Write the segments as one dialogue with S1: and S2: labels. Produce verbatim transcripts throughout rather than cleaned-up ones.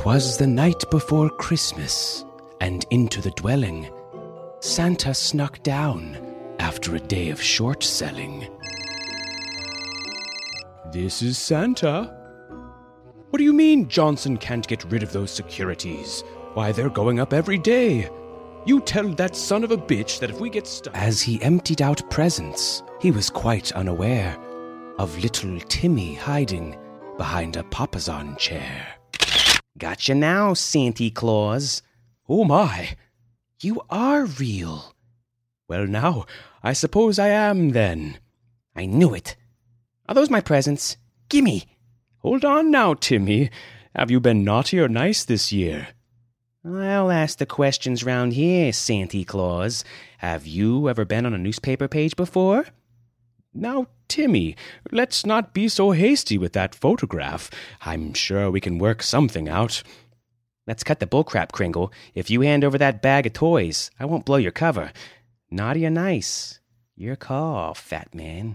S1: 'Twas the night before Christmas, and into the dwelling Santa snuck down after a day of short selling. This is Santa. What do you mean Johnson can't get rid of those securities? Why, they're going up every day. You tell that son of a bitch that if we get stuck... As he emptied out presents, he was quite unaware of little Timmy hiding behind a papasan chair. Gotcha now, Santa Claus. Oh my, you are real. Well now, I suppose I am then. I knew it. Are those my presents? Gimme. Hold on now, Timmy. Have you been naughty or nice this year? I'll ask the questions round here, Santa Claus. Have you ever been on a newspaper page before? Now, Timmy, let's not be so hasty with that photograph. I'm sure we can work something out. Let's cut the bullcrap, Kringle. If you hand over that bag of toys, I won't blow your cover. Naughty or nice? Your call, fat man.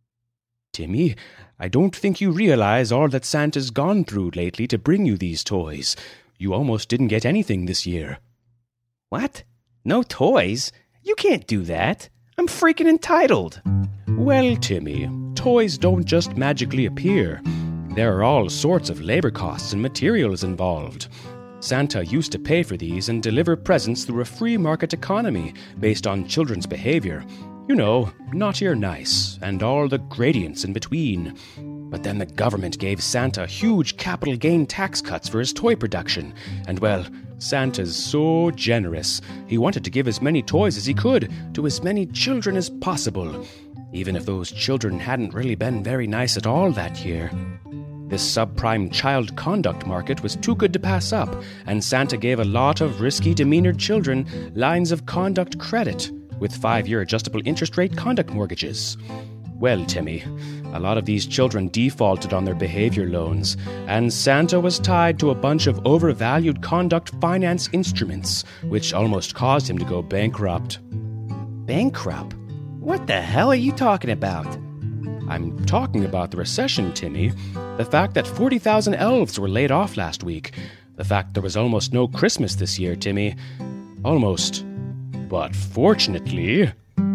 S1: Timmy, I don't think you realize all that Santa's gone through lately to bring you these toys. You almost didn't get anything this year. What? No toys? You can't do that. I'm freaking entitled. Well, Timmy, toys don't just magically appear. There are all sorts of labor costs and materials involved. Santa used to pay for these and deliver presents through a free market economy based on children's behavior. You know, naughty or nice, and all the gradients in between. But then the government gave Santa huge capital gain tax cuts for his toy production. And well, Santa's so generous. He wanted to give as many toys as he could to as many children as possible, even if those children hadn't really been very nice at all that year. This subprime child conduct market was too good to pass up, and Santa gave a lot of risky demeanored children lines of conduct credit with five-year adjustable interest rate conduct mortgages. Well, Timmy, a lot of these children defaulted on their behavior loans, and Santa was tied to a bunch of overvalued conduct finance instruments, which almost caused him to go bankrupt. Bankrupt? What the hell are you talking about? I'm talking about the recession, Timmy. The fact that forty thousand elves were laid off last week. The fact there was almost no Christmas this year, Timmy. Almost. But fortunately...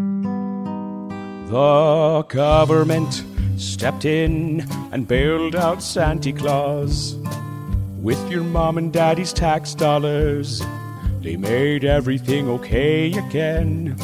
S1: The government stepped in and bailed out Santa Claus. With your mom and daddy's tax dollars, they made everything okay again.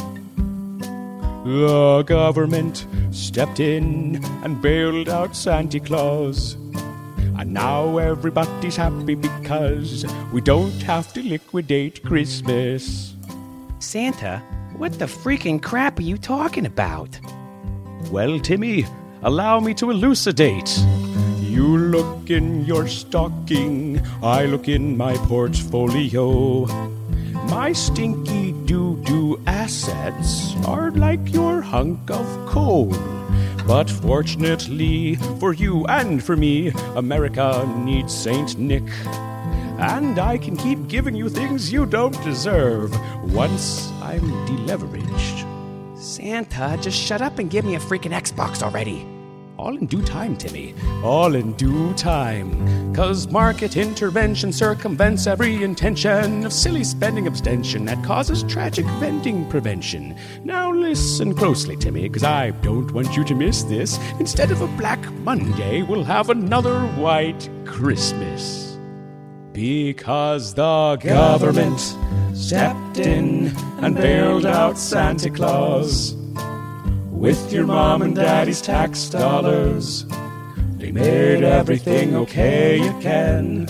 S1: The government stepped in and bailed out Santa Claus. And now everybody's happy because we don't have to liquidate Christmas. Santa, what the freaking crap are you talking about? Well, Timmy, allow me to elucidate. You look in your stocking, I look in my portfolio. My stinky doo-doo assets are like your hunk of coal. But fortunately for you and for me, America needs Saint Nick. And I can keep giving you things you don't deserve once I'm deleveraged. Santa, just shut up and give me a freaking Xbox already. All in due time, Timmy. All in due time. 'Cause market intervention circumvents every intention of silly spending abstention that causes tragic vending prevention. Now listen closely, Timmy, 'cause I don't want you to miss this. Instead of a Black Monday, we'll have another White Christmas. Because the government stepped in and bailed out Santa Claus. With your mom and daddy's tax dollars, they made everything okay again.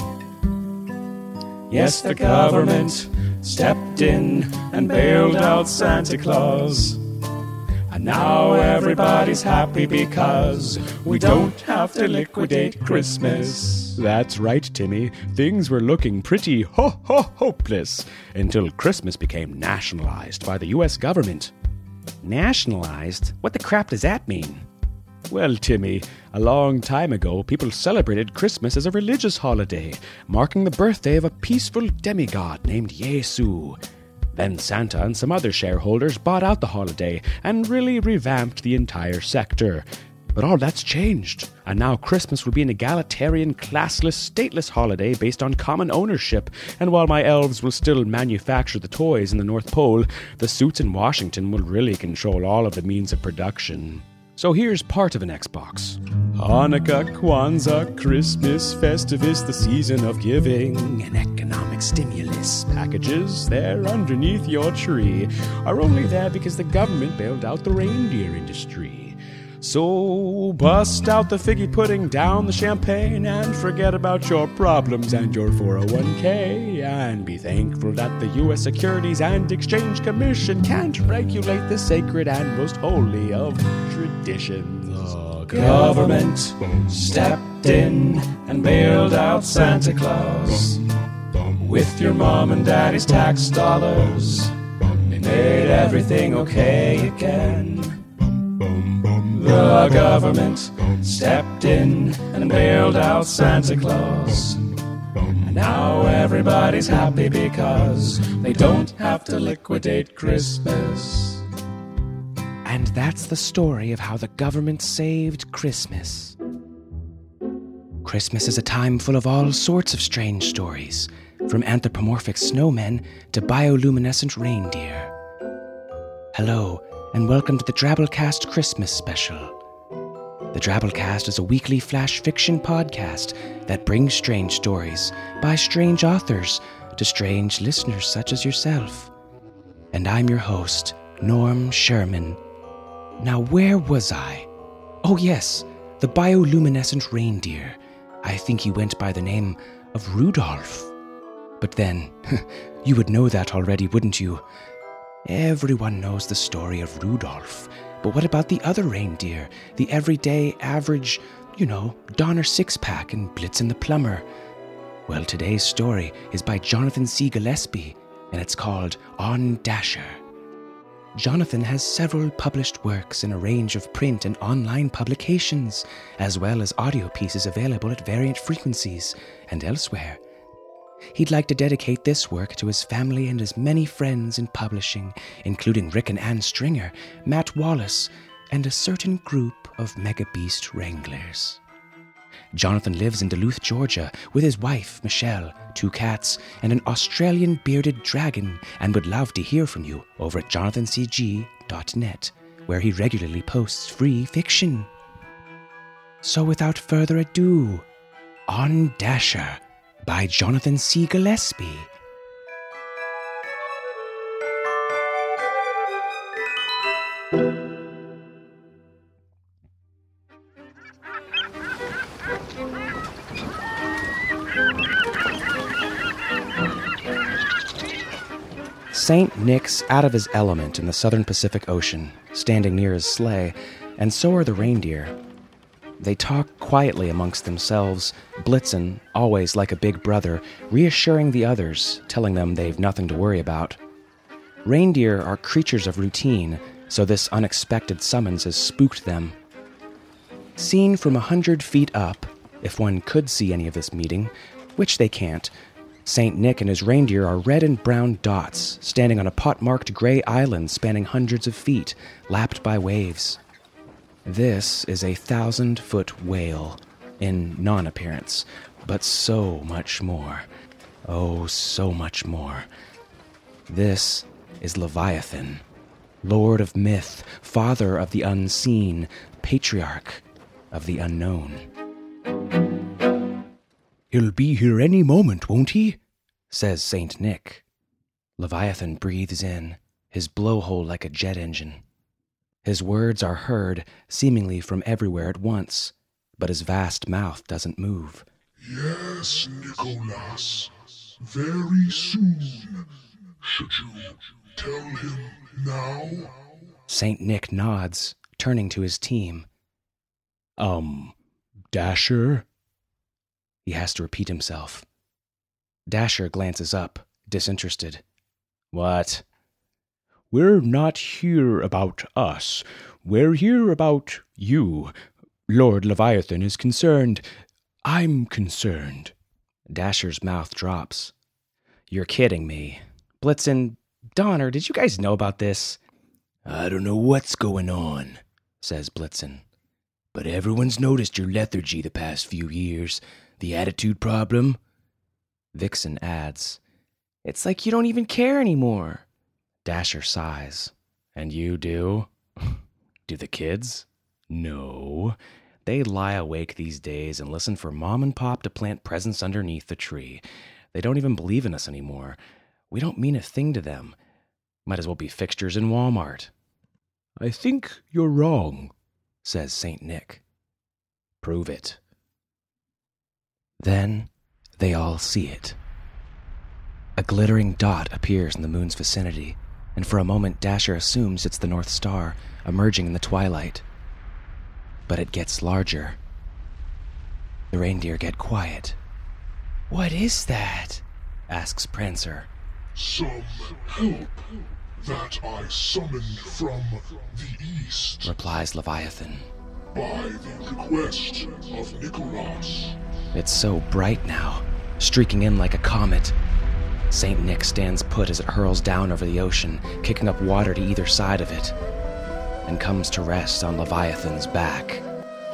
S1: Yes, the government stepped in and bailed out Santa Claus. And now everybody's happy because we don't have to liquidate Christmas. That's right, Timmy. Things were looking pretty ho-ho-hopeless until Christmas became nationalized by the U S government. Nationalized? What the crap does that mean? Well, Timmy, a long time ago, people celebrated Christmas as a religious holiday, marking the birthday of a peaceful demigod named Yesu. Then Santa and some other shareholders bought out the holiday and really revamped the entire sector. But all that's changed, and now Christmas will be an egalitarian, classless, stateless holiday based on common ownership, and while my elves will still manufacture the toys in the North Pole, the suits in Washington will really control all of the means of production. So here's part of an Xbox. Hanukkah, Kwanzaa, Christmas, Festivus, the season of giving, and economic stimulus packages there underneath your tree are only there because the government bailed out the reindeer industry. So bust out the figgy pudding, down the champagne, and forget about your problems and your four oh one k, and be thankful that the U S Securities and Exchange Commission can't regulate the sacred and most holy of traditions. The government stepped in and bailed out Santa Claus with your mom and daddy's tax dollars. They made everything okay again. The government stepped in and bailed out Santa Claus. And now everybody's happy because they don't have to liquidate Christmas. And that's the story of how the government saved Christmas. Christmas is a time full of all sorts of strange stories, from anthropomorphic snowmen to bioluminescent reindeer. Hello, and welcome to the Drabblecast Christmas Special. The Drabblecast is a weekly flash fiction podcast that brings strange stories by strange authors to strange listeners such as yourself. And I'm your host, Norm Sherman. Now, where was I? Oh yes, the bioluminescent reindeer. I think he went by the name of Rudolph. But then, you would know that already, wouldn't you? Everyone knows the story of Rudolph, but what about the other reindeer? The everyday, average, you know, Donner Six-Pack and Blitzen the Plumber? Well, today's story is by Jonathan C. Gillespie, and it's called On Dasher. Jonathan has several published works in a range of print and online publications, as well as audio pieces available at variant frequencies and elsewhere. He'd like to dedicate this work to his family and his many friends in publishing, including Rick and Ann Stringer, Matt Wallace, and a certain group of Mega Beast Wranglers. Jonathan lives in Duluth, Georgia, with his wife, Michelle, two cats, and an Australian bearded dragon, and would love to hear from you over at jonathan c g dot net, where he regularly posts free fiction. So without further ado, On Dasher, by Jonathan C. Gillespie. Saint Nick's out of his element in the southern Pacific Ocean, standing near his sleigh, and so are the reindeer. They talk quietly amongst themselves, Blitzen, always like a big brother, reassuring the others, telling them they've nothing to worry about. Reindeer are creatures of routine, so this unexpected summons has spooked them. Seen from a hundred feet up, if one could see any of this meeting, which they can't, Saint Nick and his reindeer are red and brown dots, standing on a pot-marked gray island spanning hundreds of feet, lapped by waves. This is a thousand-foot whale, in non-appearance, but so much more. Oh, so much more. This is Leviathan, lord of myth, father of the unseen, patriarch of the unknown. "He'll be here any moment, won't he?" says Saint Nick. Leviathan breathes in, his blowhole like a jet engine. His words are heard, seemingly from everywhere at once, but his vast mouth doesn't move.
S2: "Yes, Nicholas. Very soon. Should you tell him now?"
S1: Saint Nick nods, turning to his team. Um, Dasher? He has to repeat himself. Dasher glances up, disinterested. "What?" "We're not here about us. We're here about you. Lord Leviathan is concerned. I'm concerned." Dasher's mouth drops. "You're kidding me. Blitzen, Donner, did you guys know about this?" "I don't know what's going on," says Blitzen. But everyone's noticed your lethargy the past few years. The attitude problem?
S3: Vixen adds, "It's like you don't even care anymore." Dasher sighs.
S1: "And you do?" "Do the kids?"
S3: "No. They lie awake these days and listen for Mom and Pop to plant presents underneath the tree. They don't even believe in us anymore. We don't mean a thing to them. Might as well be fixtures in Walmart."
S1: "I think you're wrong,"
S3: says Saint Nick.
S1: "Prove it."
S3: Then they all see it. A glittering dot appears in the moon's vicinity, and for a moment Dasher assumes it's the North Star emerging in the twilight. But it gets larger. The reindeer get quiet. "What is that?" asks Prancer.
S2: "Some help that I summoned from the east,"
S3: replies Leviathan.
S2: "by the request of Nicholas."
S3: It's so bright now, streaking in like a comet. Saint Nick stands put as it hurls down over the ocean, kicking up water to either side of it, and comes to rest on Leviathan's back.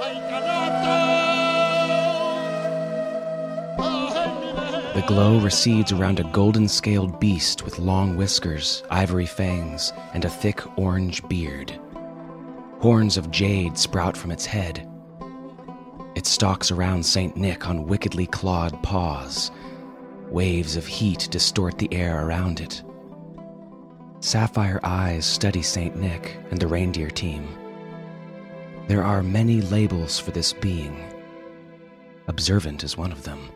S3: The glow recedes around a golden-scaled beast with long whiskers, ivory fangs, and a thick orange beard. Horns of jade sprout from its head. It stalks around Saint Nick on wickedly clawed paws. Waves of heat distort the air around it. Sapphire eyes study Saint Nick and the reindeer team. There are many labels for this being. Observant is one of them.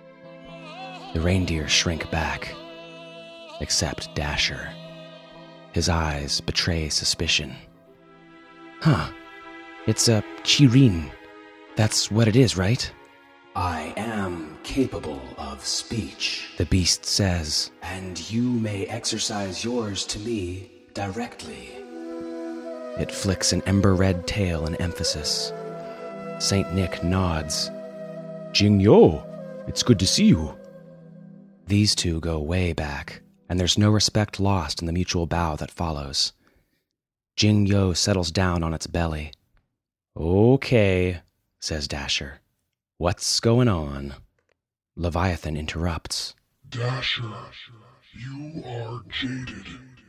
S3: The reindeer shrink back, except Dasher. His eyes betray suspicion. Huh. It's a Chirin. That's what it is, right?
S4: "I am capable of speech,"
S3: the beast says,
S4: "and you may exercise yours to me directly."
S3: It flicks an ember-red tail in emphasis. Saint Nick nods.
S1: "Jing-Yo, it's good to see you."
S3: These two go way back, and there's no respect lost in the mutual bow that follows. Jing-Yo settles down on its belly.
S1: "Okay,"
S3: says Dasher.
S1: "What's going on?"
S3: Leviathan interrupts.
S2: "Dasher, you are jaded.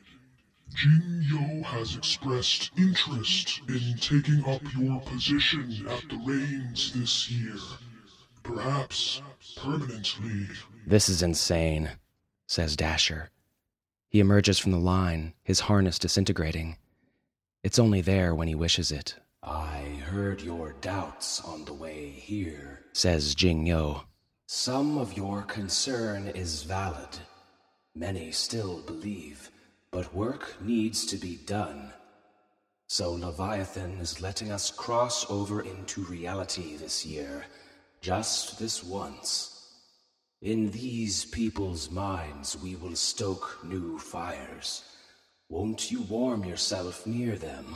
S2: Jing-Yo has expressed interest in taking up your position at the reins this year. Perhaps permanently."
S3: "This is insane," says Dasher. He emerges from the line, his harness disintegrating. It's only there when he wishes it.
S4: "I heard your doubts on the way here,"
S3: says Jing-Yo.
S4: "Some of your concern is valid. Many still believe, but work needs to be done. So Leviathan is letting us cross over into reality this year, just this once. In these people's minds we will stoke new fires. Won't you warm yourself near them?"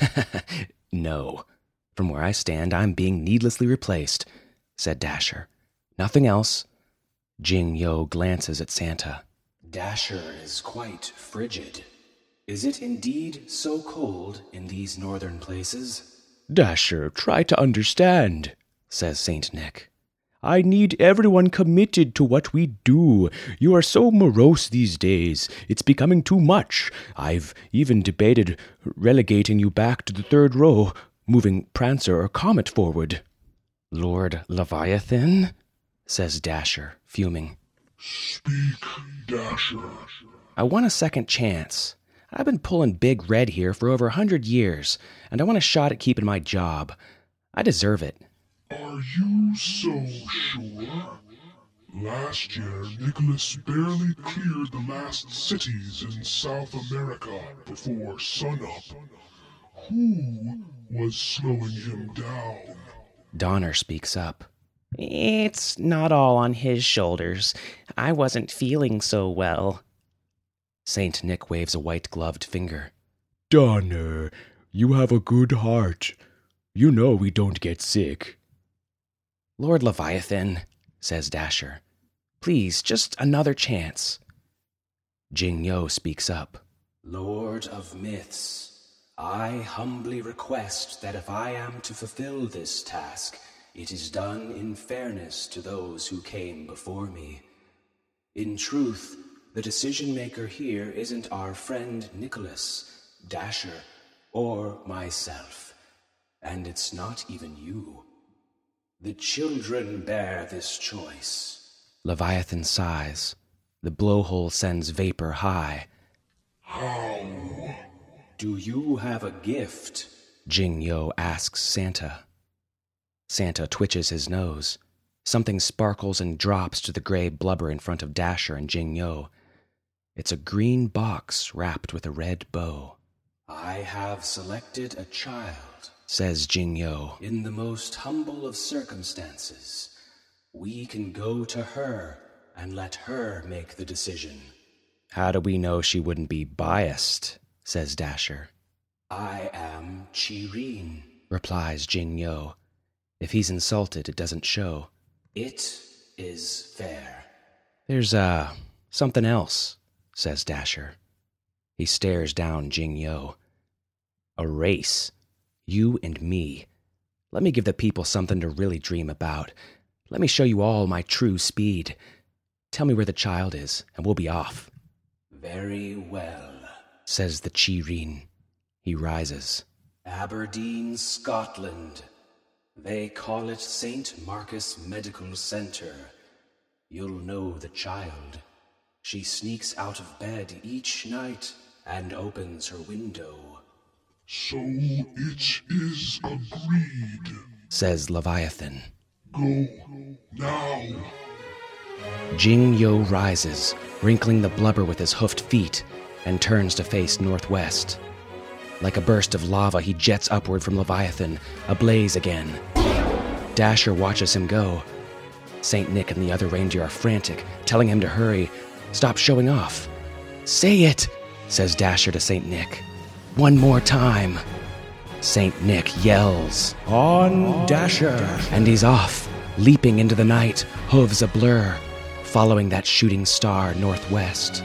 S3: "No. From where I stand, I'm being needlessly replaced," said Dasher. "Nothing else." Jing-Yo glances at Santa.
S4: "Dasher is quite frigid. Is it indeed so cold in these northern places?"
S1: "Dasher, try to understand,"
S3: says Saint Nick.
S1: "I need everyone committed to what we do. You are so morose these days. It's becoming too much. I've even debated relegating you back to the third row, moving Prancer or Comet forward."
S3: "Lord Leviathan?" says Dasher, fuming.
S2: "Speak, Dasher."
S3: "I want a second chance. I've been pulling Big Red here for over a hundred years, and I want a shot at keeping my job. I deserve it."
S2: "Are you so sure? Last year, Nicholas barely cleared the last cities in South America before sunup. Who was slowing him down?"
S3: Donner speaks up.
S5: "It's not all on his shoulders. I wasn't feeling so well."
S3: Saint Nick waves a white-gloved finger.
S1: "Donner, you have a good heart. You know we don't get sick."
S3: "Lord Leviathan," says Dasher. "Please, just another chance." Jing-Yo speaks up.
S4: "Lord of Myths, I humbly request that if I am to fulfill this task, it is done in fairness to those who came before me. In truth, the decision-maker here isn't our friend Nicholas, Dasher, or myself, and it's not even you. The children bear this choice.
S3: Leviathan sighs. The blowhole sends vapor high.
S2: How?
S4: Do you have a gift?
S3: Jing-Yo asks Santa. Santa twitches his nose. Something sparkles and drops to the gray blubber in front of Dasher and Jing-Yo. It's a green box wrapped with a red bow.
S4: I have selected a child,
S3: says Jing-Yo.
S4: In the most humble of circumstances, we can go to her and let her make the decision.
S3: How do we know she wouldn't be biased? Says Dasher.
S4: I am Chireen,
S3: replies Jing-Yo. If he's insulted, it doesn't show.
S4: It is fair.
S3: There's, uh, something else, says Dasher. He stares down Jing-Yo. A race. You and me. Let me give the people something to really dream about. Let me show you all my true speed. Tell me where the child is, and we'll be off.
S4: Very well,
S3: says the Chireen. He rises.
S4: Aberdeen, Scotland. They call it Saint Marcus Medical Center. You'll know the child. She sneaks out of bed each night and opens her window.
S2: So it is agreed,
S3: says Leviathan.
S2: Go now.
S3: Jing-Yo rises, wrinkling the blubber with his hoofed feet, and turns to face northwest. Like a burst of lava, he jets upward from Leviathan, ablaze again. Dasher watches him go. Saint Nick and the other reindeer are frantic, telling him to hurry. Stop showing off. Say it, says Dasher to Saint Nick. One more time. Saint Nick yells,
S1: On, Dasher!
S3: And he's off, leaping into the night, hooves a blur, following that shooting star northwest.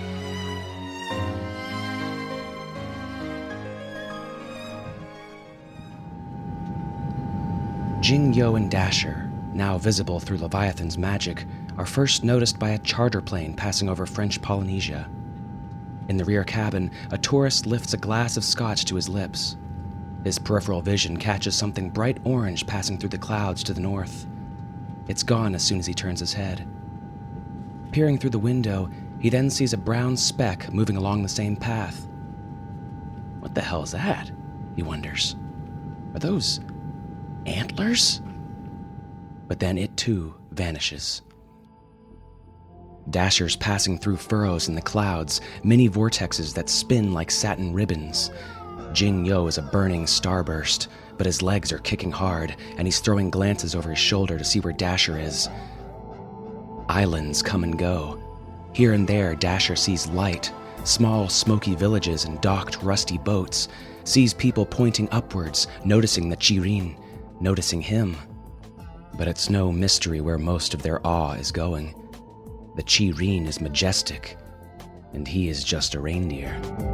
S3: Jing-Yo and Dasher, now visible through Leviathan's magic, are first noticed by a charter plane passing over French Polynesia. In the rear cabin, a tourist lifts a glass of scotch to his lips. His peripheral vision catches something bright orange passing through the clouds to the north. It's gone as soon as he turns his head. Peering through the window, he then sees a brown speck moving along the same path. What the hell is that? He wonders. Are those antlers? But then it too vanishes. Dasher's passing through furrows in the clouds, mini vortexes that spin like satin ribbons. Jing-Yo is a burning starburst, but his legs are kicking hard, and he's throwing glances over his shoulder to see where Dasher is. Islands come and go. Here and there, Dasher sees light, small smoky villages and docked rusty boats, sees people pointing upwards, noticing the Chireen, noticing him. But it's no mystery where most of their awe is going. The Chireen is majestic, and he is just a reindeer.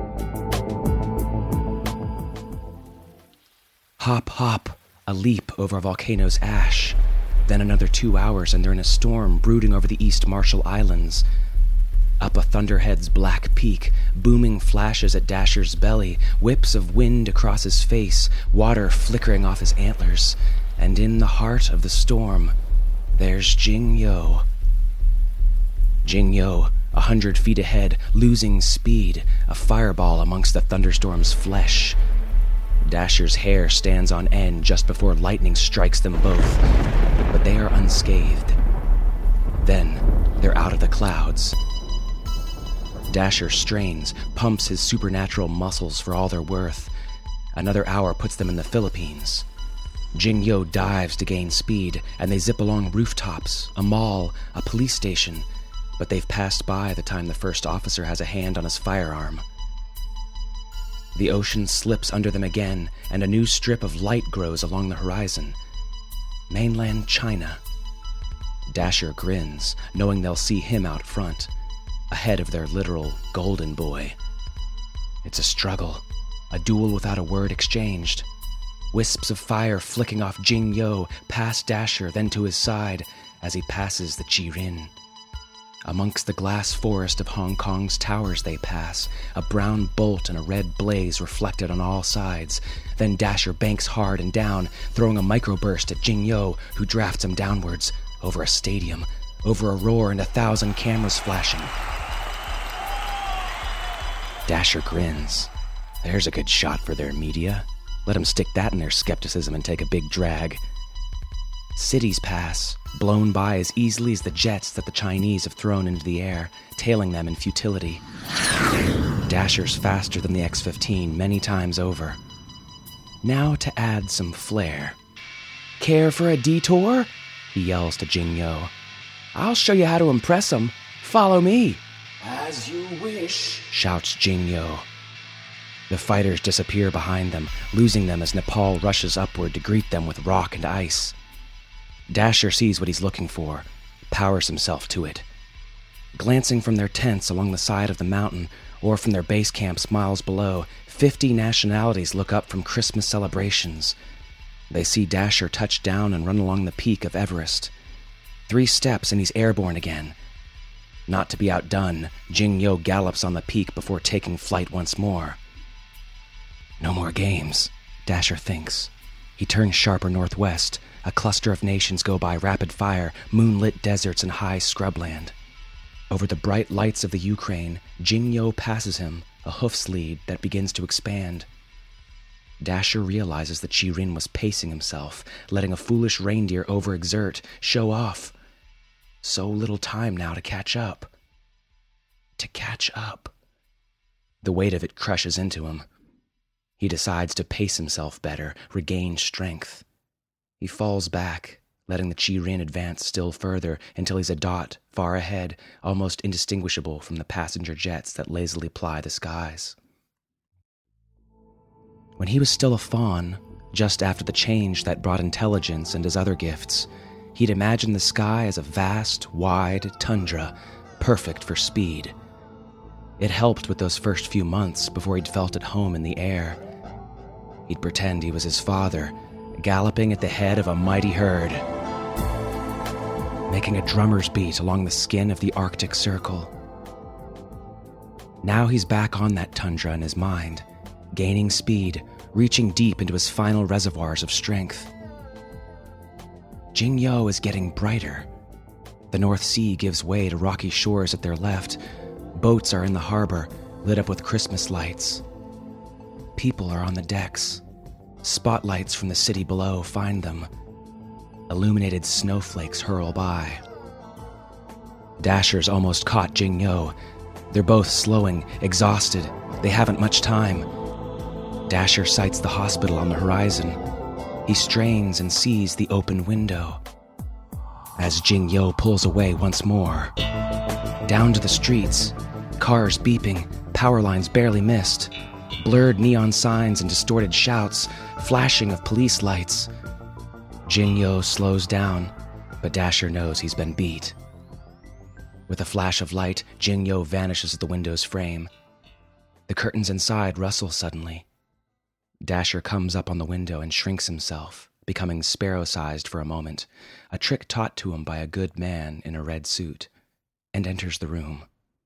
S3: Hop, hop, a leap over a volcano's ash. Then another two hours and they're in a storm brooding over the East Marshall Islands. Up a thunderhead's black peak, booming flashes at Dasher's belly, whips of wind across his face, water flickering off his antlers. And in the heart of the storm, there's Jing-Yo. Jing-Yo, a hundred feet ahead, losing speed, a fireball amongst the thunderstorm's flesh. Dasher's hair stands on end just before lightning strikes them both, but they are unscathed. Then, they're out of the clouds. Dasher strains, pumps his supernatural muscles for all they're worth. Another hour puts them in the Philippines. Jing-Yo dives to gain speed, and they zip along rooftops, a mall, a police station, but they've passed by the time the first officer has a hand on his firearm. The ocean slips under them again, and a new strip of light grows along the horizon. Mainland China. Dasher grins, knowing they'll see him out front, ahead of their literal golden boy. It's a struggle, A duel without a word exchanged. Wisps of fire flicking off Jing Yo, past Dasher, then to his side as he passes the Chi-Rin. Amongst the glass forest of Hong Kong's towers they pass, a brown bolt and a red blaze reflected on all sides. Then Dasher banks hard and down, throwing a microburst at Jing Yo, who drafts him downwards, over a stadium, over a roar and a thousand cameras flashing. Dasher grins. There's a good shot for their media. Let them stick that in their skepticism and take a big drag. Cities pass, blown by as easily as the jets that the Chinese have thrown into the air, tailing them in futility. Dasher's faster than the X fifteen many times over. Now to add some flair. Care for a detour? He yells to Jing Yo. I'll show you how to impress them. Follow me.
S4: As you wish,
S3: shouts Jing Yo. The fighters disappear behind them, losing them as Nepal rushes upward to greet them with rock and ice. Dasher sees what he's looking for, powers himself to it. Glancing from their tents along the side of the mountain or from their base camps miles below, fifty nationalities look up from Christmas celebrations. They see Dasher touch down and run along the peak of Everest. Three steps and he's airborne again. Not to be outdone, Jing Yo gallops on the peak before taking flight once more. No more games, Dasher thinks. He turns sharper northwest. A cluster of nations go by rapid fire, moonlit deserts and high scrubland. Over the bright lights of the Ukraine, Jing Yo passes him, a hoof's lead that begins to expand. Dasher realizes that Chi-Rin was pacing himself, letting a foolish reindeer overexert, show off. So little time now to catch up. To catch up. The weight of it crushes into him. He decides to pace himself better, regain strength. He falls back, letting the Chi-Rin advance still further until he's a dot far ahead, almost indistinguishable from the passenger jets that lazily ply the skies. When he was still a fawn, just after the change that brought intelligence and his other gifts, he'd imagined the sky as a vast, wide tundra, perfect for speed. It helped with those first few months before he'd felt at home in the air. He'd pretend he was his father, galloping at the head of a mighty herd, making a drummer's beat along the skin of the Arctic Circle. Now he's back on that tundra in his mind, gaining speed, reaching deep into his final reservoirs of strength. Jing Yo is getting brighter. The North Sea gives way to rocky shores at their left. Boats are in the harbor, lit up with Christmas lights. People are on the decks. Spotlights from the city below find them. Illuminated snowflakes hurl by. Dasher's almost caught Jing Yo. They're both slowing, exhausted. They haven't much time. Dasher sights the hospital on the horizon. He strains and sees the open window. As Jing Yo pulls away once more. Down to the streets. Cars beeping, power lines barely missed. Blurred neon signs and distorted shouts, flashing of police lights. Jing Yo slows down, but Dasher knows he's been beat. With a flash of light, Jing Yo vanishes at the window's frame. The curtains inside rustle suddenly. Dasher comes up on the window and shrinks himself, becoming sparrow-sized for a moment, a trick taught to him by a good man in a red suit, and enters the room.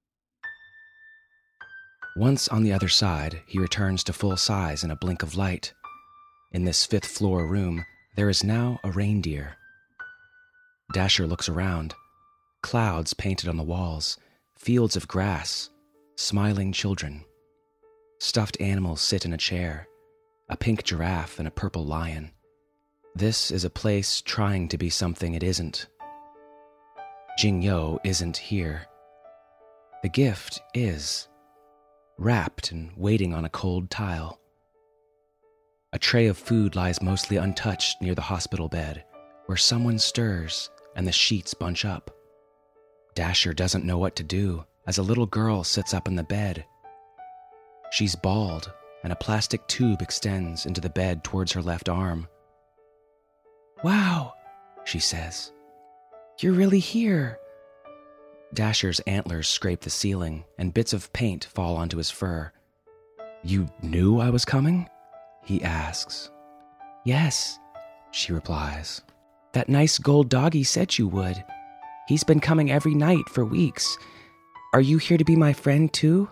S3: Once on the other side, he returns to full size in a blink of light. In this fifth-floor room, there is now a reindeer. Dasher looks around. Clouds painted on the walls, fields of grass, smiling children. Stuffed animals sit in a chair, a pink giraffe and a purple lion. This is a place trying to be something it isn't. Jing Yo isn't here. The gift is, wrapped and waiting on a cold tile. A tray of food lies mostly untouched near the hospital bed, where someone stirs and the sheets bunch up. Dasher doesn't know what to do as a little girl sits up in the bed. She's bald, and a plastic tube extends into the bed towards her left arm. "Wow," she says. "You're really here." Dasher's antlers scrape the ceiling, and bits of paint fall onto his fur. You knew I was coming? He asks.
S5: Yes,
S3: she replies.
S5: That nice gold doggy said you would. He's been coming every night for weeks. Are you here to be my friend too?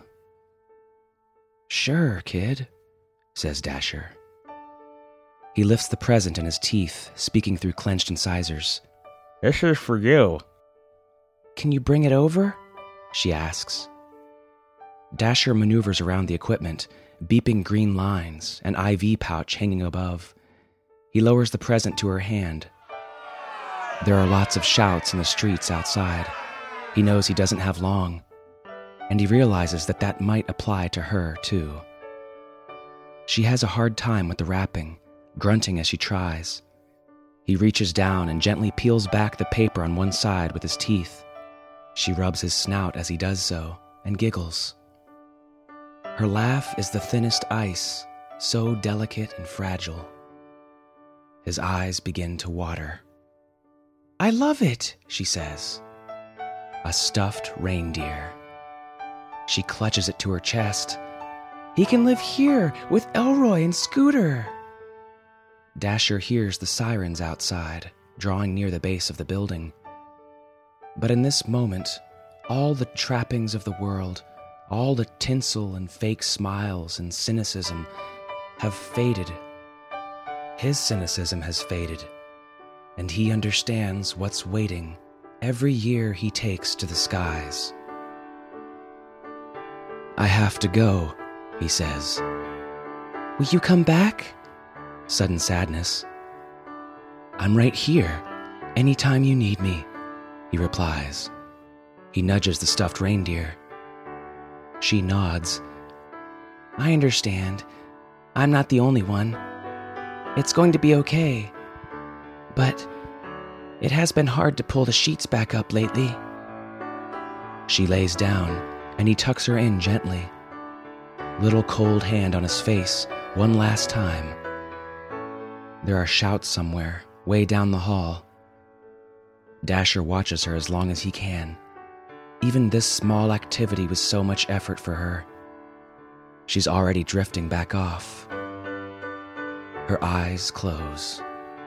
S3: Sure, kid, says Dasher. He lifts the present in his teeth, speaking through clenched incisors.
S5: This is for you. Can you bring it over? She asks.
S3: Dasher maneuvers around the equipment, beeping green lines, an I V pouch hanging above. He lowers the present to her hand. There are lots of shouts in the streets outside. He knows he doesn't have long, and he realizes that that might apply to her, too. She has a hard time with the wrapping, grunting as she tries. He reaches down and gently peels back the paper on one side with his teeth. She rubs his snout as he does so, and giggles. Her laugh is the thinnest ice, so delicate and fragile. His eyes begin to water.
S5: I love it, she says.
S3: A stuffed reindeer. She clutches it to her chest.
S5: He can live here with Elroy and Scooter.
S3: Dasher hears the sirens outside, drawing near the base of the building. But in this moment, all the trappings of the world, all the tinsel and fake smiles and cynicism have faded. His cynicism has faded, and he understands what's waiting every year he takes to the skies. I have to go, he says.
S5: Will you come back?
S3: Sudden sadness. I'm right here, anytime you need me, he replies. He nudges the stuffed reindeer. She nods.
S5: I understand. I'm not the only one. It's going to be okay. But it has been hard to pull the sheets back up lately.
S3: She lays down, and he tucks her in gently. Little cold hand on his face, one last time. There are shouts somewhere, way down the hall. Dasher watches her as long as he can. Even this small activity was so much effort for her. She's already drifting back off. Her eyes close.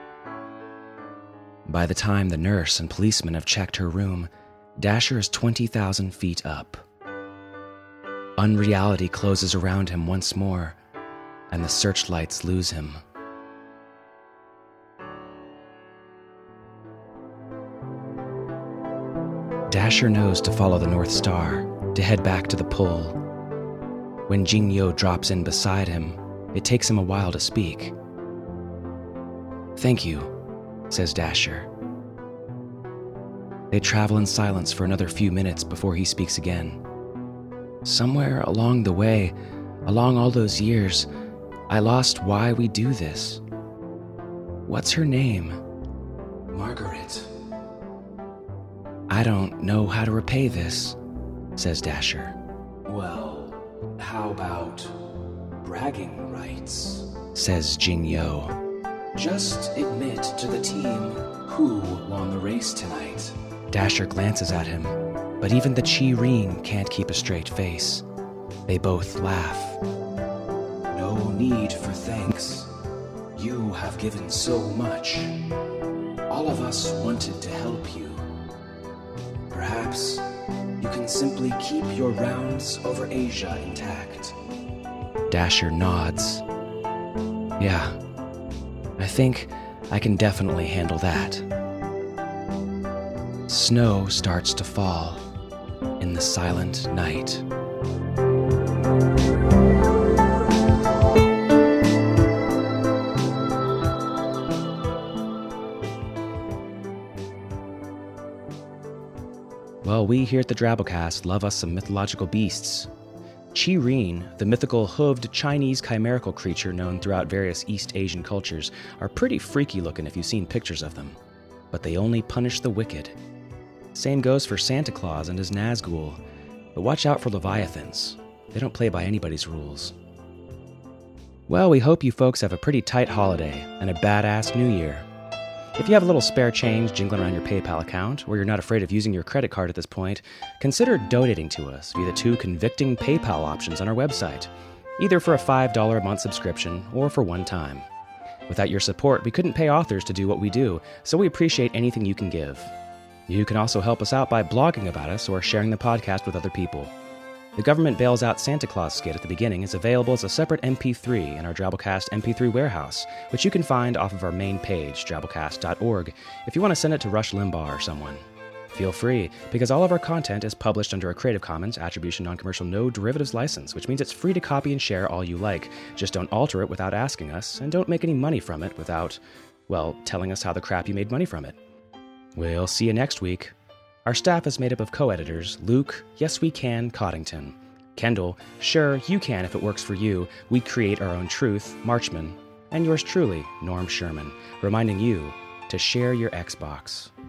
S3: By the time the nurse and policeman have checked her room, Dasher is twenty thousand feet up. Unreality closes around him once more, and the searchlights lose him. Dasher knows to follow the North Star, to head back to the pole. When Jing-Yo drops in beside him, it takes him a while to speak. Thank you, says Dasher. They travel in silence for another few minutes before he speaks again. Somewhere along the way, along all those years, I lost why we do this. What's her name?
S4: Margaret.
S3: I don't know how to repay this, says Dasher.
S4: Well, how about bragging rights?
S3: Says Jing-Yo.
S4: Just admit to the team who won the race tonight.
S3: Dasher glances at him, but even the Chi-Reen can't keep a straight face. They both laugh.
S4: No need for thanks. You have given so much. All of us wanted to help you. Perhaps you can simply keep your rounds over Asia intact.
S3: Dasher nods. Yeah, I think I can definitely handle that. Snow starts to fall in the silent night. Well, we here at the Drabblecast love us some mythological beasts. Chi-Reen, the mythical hooved Chinese chimerical creature known throughout various East Asian cultures, are pretty freaky looking if you've seen pictures of them. But they only punish the wicked. Same goes for Santa Claus and his Nazgul. But watch out for Leviathans. They don't play by anybody's rules. Well, we hope you folks have a pretty tight holiday and a badass new year. If you have a little spare change jingling around your PayPal account, or you're not afraid of using your credit card at this point, consider donating to us via the two convicting PayPal options on our website. either for a five dollars a month subscription or for one time. Without your support, we couldn't pay authors to do what we do, so we appreciate anything you can give. You can also help us out by blogging about us or sharing the podcast with other people. The Government Bails Out Santa Claus skit at the beginning is available as a separate M P three in our Drabblecast M P three warehouse, which you can find off of our main page, drabblecast dot org, if you want to send it to Rush Limbaugh or someone. Feel free, because all of our content is published under a Creative Commons Attribution Non-Commercial No Derivatives license, which means it's free to copy and share all you like. Just don't alter it without asking us, and don't make any money from it without, well, telling us how the crap you made money from it. We'll see you next week. Our staff is made up of co-editors Luke, Yes We Can, Coddington, Kendall, Sure, You Can if it works for you, We Create Our Own Truth, Marchman, and yours truly, Norm Sherman, reminding you to share your Xbox.